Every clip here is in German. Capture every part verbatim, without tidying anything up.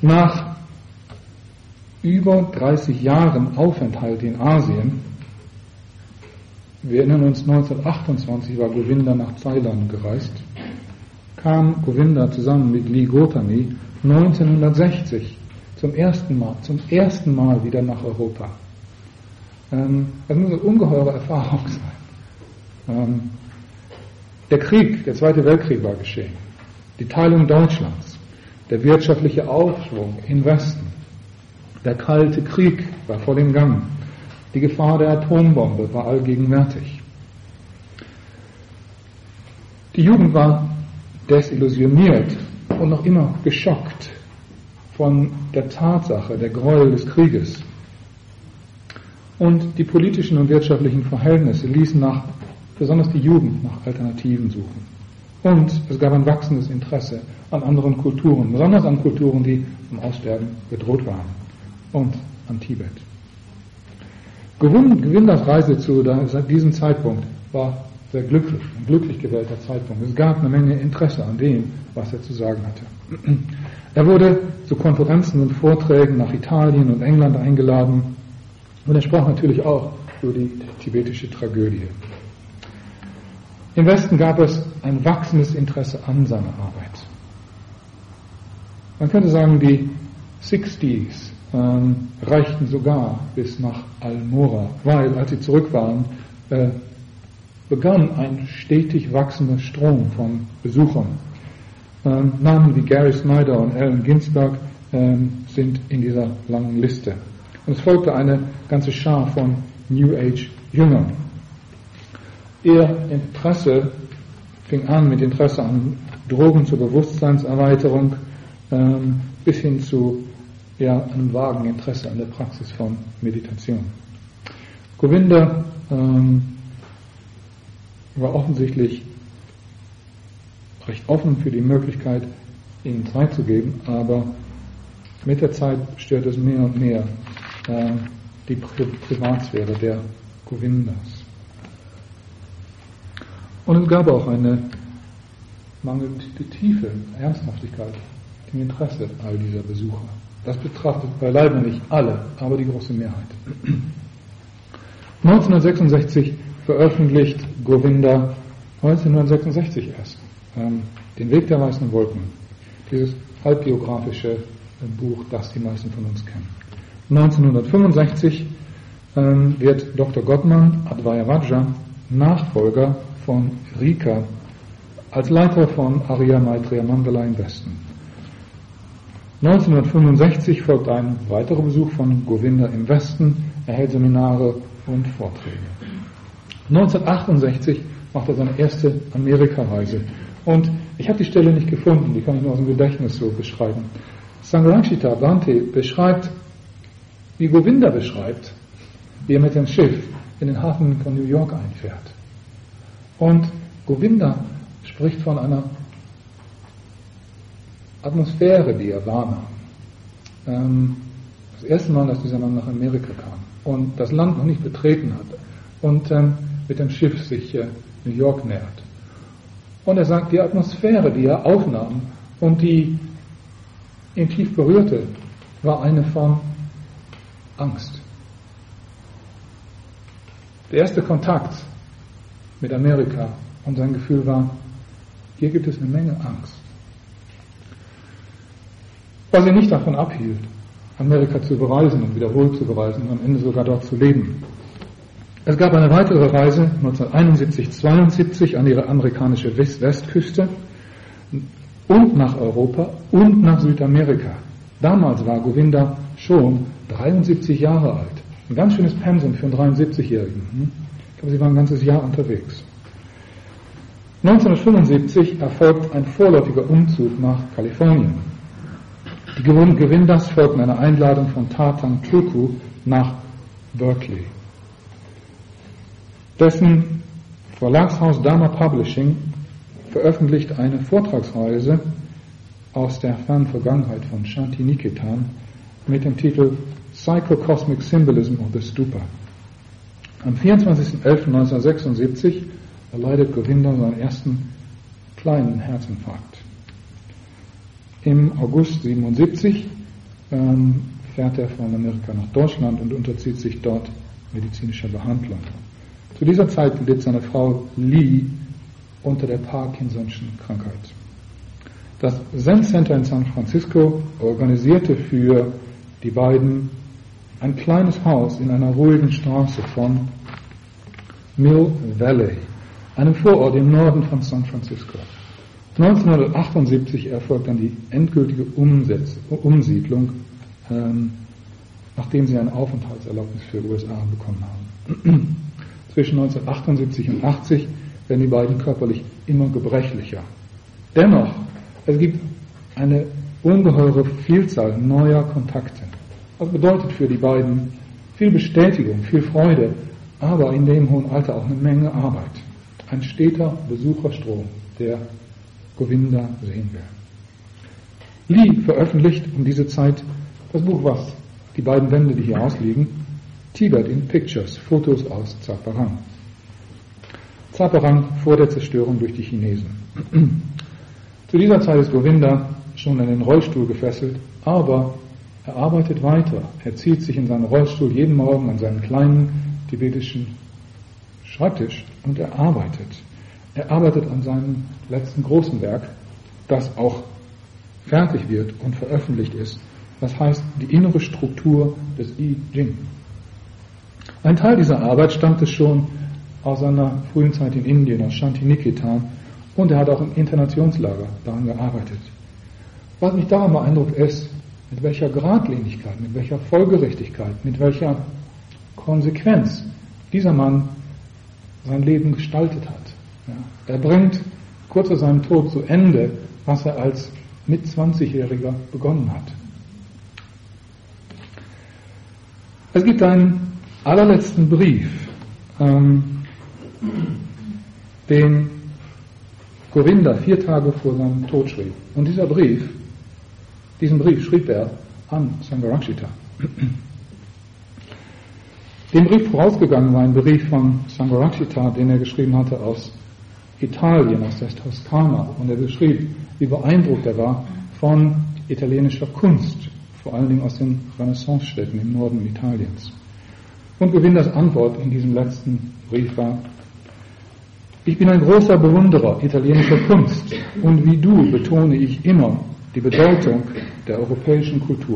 Nach über dreißig Jahren Aufenthalt in Asien, wir erinnern uns, neunzehnhundertachtundzwanzig war Govinda nach Ceylon gereist, kam Govinda zusammen mit Lee Gotami neunzehnhundertsechzig zum ersten Mal, zum ersten Mal wieder nach Europa. Ähm, das muss eine ungeheure Erfahrung sein. Ähm, der Krieg, der Zweite Weltkrieg war geschehen, die Teilung Deutschlands, der wirtschaftliche Aufschwung im Westen, der Kalte Krieg war voll im Gang, die Gefahr der Atombombe war allgegenwärtig. Die Jugend war desillusioniert und noch immer geschockt von der Tatsache, der Gräuel des Krieges. Und die politischen und wirtschaftlichen Verhältnisse ließen nach, besonders die Jugend, nach Alternativen suchen. Und es gab ein wachsendes Interesse an anderen Kulturen, besonders an Kulturen, die vom Aussterben bedroht waren, und an Tibet. Govindas Reise zu diesem Zeitpunkt war sehr glücklich, ein glücklich gewählter Zeitpunkt. Es gab eine Menge Interesse an dem, was er zu sagen hatte. Er wurde zu Konferenzen und Vorträgen nach Italien und England eingeladen und er sprach natürlich auch über die tibetische Tragödie. Im Westen gab es ein wachsendes Interesse an seiner Arbeit. Man könnte sagen, die Sixties ähm, reichten sogar bis nach Almora, weil, als sie zurück waren, äh, begann ein stetig wachsender Strom von Besuchern. Ähm, Namen wie Gary Snyder und Allen Ginsberg ähm, sind in dieser langen Liste. Und es folgte eine ganze Schar von New Age Jüngern. Ihr Interesse fing an mit Interesse an Drogen zur Bewusstseinserweiterung ähm, bis hin zu ja, einem vagen Interesse an der Praxis von Meditation. Govinda ähm, war offensichtlich recht offen für die Möglichkeit, ihnen Zeit zu geben, aber mit der Zeit stört es mehr und mehr äh, die Pri- Privatsphäre der Govindas. Und es gab auch eine mangelnde Tiefe, Ernsthaftigkeit im Interesse all dieser Besucher. Das betrachtet beileibe nicht alle, aber die große Mehrheit. neunzehnhundertsechsundsechzig veröffentlicht Govinda, neunzehnhundertsechsundsechzig erst, ähm, den Weg der weißen Wolken, dieses halbbiografische äh, Buch, das die meisten von uns kennen. neunzehnhundertfünfundsechzig ähm, wird Doktor Gottman Advaita Nachfolger von Rika als Leiter von Arya Maitreya Mandala im Westen. neunzehnhundertfünfundsechzig folgt ein weiterer Besuch von Govinda im Westen, er hält Seminare und Vorträge. neunzehnhundertachtundsechzig macht er seine erste Amerikareise. Und ich habe die Stelle nicht gefunden, die kann ich nur aus dem Gedächtnis so beschreiben. Sangharakshita Bhante beschreibt, wie Govinda beschreibt, wie er mit dem Schiff in den Hafen von New York einfährt. Und Govinda spricht von einer Atmosphäre, die er wahrnahm. Ähm, das erste Mal, dass dieser Mann nach Amerika kam und das Land noch nicht betreten hat und ähm, mit dem Schiff sich äh, New York nähert. Und er sagt, die Atmosphäre, die er aufnahm und die ihn tief berührte, war eine von Angst. Der erste Kontakt mit Amerika und sein Gefühl war, hier gibt es eine Menge Angst. Was ihn nicht davon abhielt, Amerika zu bereisen und wiederholt zu bereisen und am Ende sogar dort zu leben. Es gab eine weitere Reise neunzehnhunderteinundsiebzig zweiundsiebzig an die amerikanische West- Westküste und nach Europa und nach Südamerika. Damals war Govinda schon dreiundsiebzig Jahre alt. Ein ganz schönes Pensum für einen dreiundsiebzigjährigen. Ich glaube, sie waren ein ganzes Jahr unterwegs. neunzehnhundertfünfundsiebzig erfolgt ein vorläufiger Umzug nach Kalifornien. Die Govindas folgten einer Einladung von Tatang Tulku nach Berkeley. Dessen Verlagshaus Dharma Publishing veröffentlicht eine Vortragsreise aus der fernen Vergangenheit von Shantiniketan mit dem Titel Psycho-Cosmic Symbolism of the Stupa. Am vierundzwanzigsten elften neunzehnhundertsechsundsiebzig erleidet Govinda seinen ersten kleinen Herzinfarkt. Im August siebenundsiebzig ähm, fährt er von Amerika nach Deutschland und unterzieht sich dort medizinischer Behandlung. Zu dieser Zeit litt seine Frau Lee unter der Parkinson'schen Krankheit. Das Zen Center in San Francisco organisierte für die beiden ein kleines Haus in einer ruhigen Straße von Mill Valley, einem Vorort im Norden von San Francisco. neunzehnhundertachtundsiebzig erfolgt dann die endgültige Umsetz, Umsiedlung, ähm, nachdem sie eine Aufenthaltserlaubnis für die U S A bekommen haben. Zwischen neunzehnhundertachtundsiebzig und achtzig werden die beiden körperlich immer gebrechlicher. Dennoch, es gibt eine ungeheure Vielzahl neuer Kontakte. Das bedeutet für die beiden viel Bestätigung, viel Freude, aber in dem hohen Alter auch eine Menge Arbeit. Ein steter Besucherstrom, der Govinda sehen will. Lee veröffentlicht um diese Zeit das Buch, was die beiden Bände, die hier ausliegen, Tibet in Pictures, Fotos aus Zaparang. Zaparang vor der Zerstörung durch die Chinesen. Zu dieser Zeit ist Govinda schon in den Rollstuhl gefesselt, aber er arbeitet weiter. Er zieht sich in seinen Rollstuhl jeden Morgen an seinen kleinen tibetischen Schreibtisch und er arbeitet. Er arbeitet an seinem letzten großen Werk, das auch fertig wird und veröffentlicht ist. Das heißt, die innere Struktur des I Ching. Ein Teil dieser Arbeit stammte schon aus seiner frühen Zeit in Indien, aus Shantiniketan, und er hat auch im Internationslager daran gearbeitet. Was mich daran beeindruckt ist, mit welcher Geradlinigkeit, mit welcher Folgerichtigkeit, mit welcher Konsequenz dieser Mann sein Leben gestaltet hat. Ja, er bringt kurz vor seinem Tod zu Ende, was er als mit zwanzigjähriger begonnen hat. Es gibt einen allerletzten Brief, ähm, den Govinda vier Tage vor seinem Tod schrieb. Und dieser Brief, diesen Brief schrieb er an Sangharakshita. Dem Brief vorausgegangen war ein Brief von Sangharakshita, den er geschrieben hatte aus Italien, aus der Toskana. Und er beschrieb, wie beeindruckt er war von italienischer Kunst, vor allen Dingen aus den Renaissance-Städten im Norden Italiens. Und Govindas Antwort in diesem letzten Brief war: Ich bin ein großer Bewunderer italienischer Kunst und wie du betone ich immer die Bedeutung der europäischen Kultur.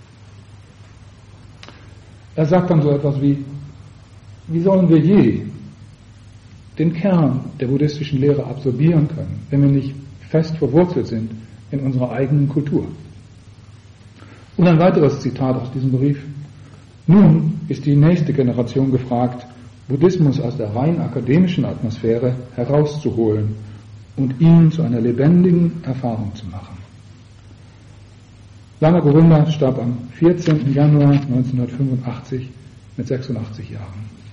Er sagt dann so etwas wie: Wie sollen wir je den Kern der buddhistischen Lehre absorbieren können, wenn wir nicht fest verwurzelt sind in unserer eigenen Kultur? Und ein weiteres Zitat aus diesem Brief: Nun ist die nächste Generation gefragt, Buddhismus aus der rein akademischen Atmosphäre herauszuholen und ihn zu einer lebendigen Erfahrung zu machen. Lama Govinda starb am vierzehnten Januar neunzehnhundertfünfundachtzig mit sechsundachtzig Jahren.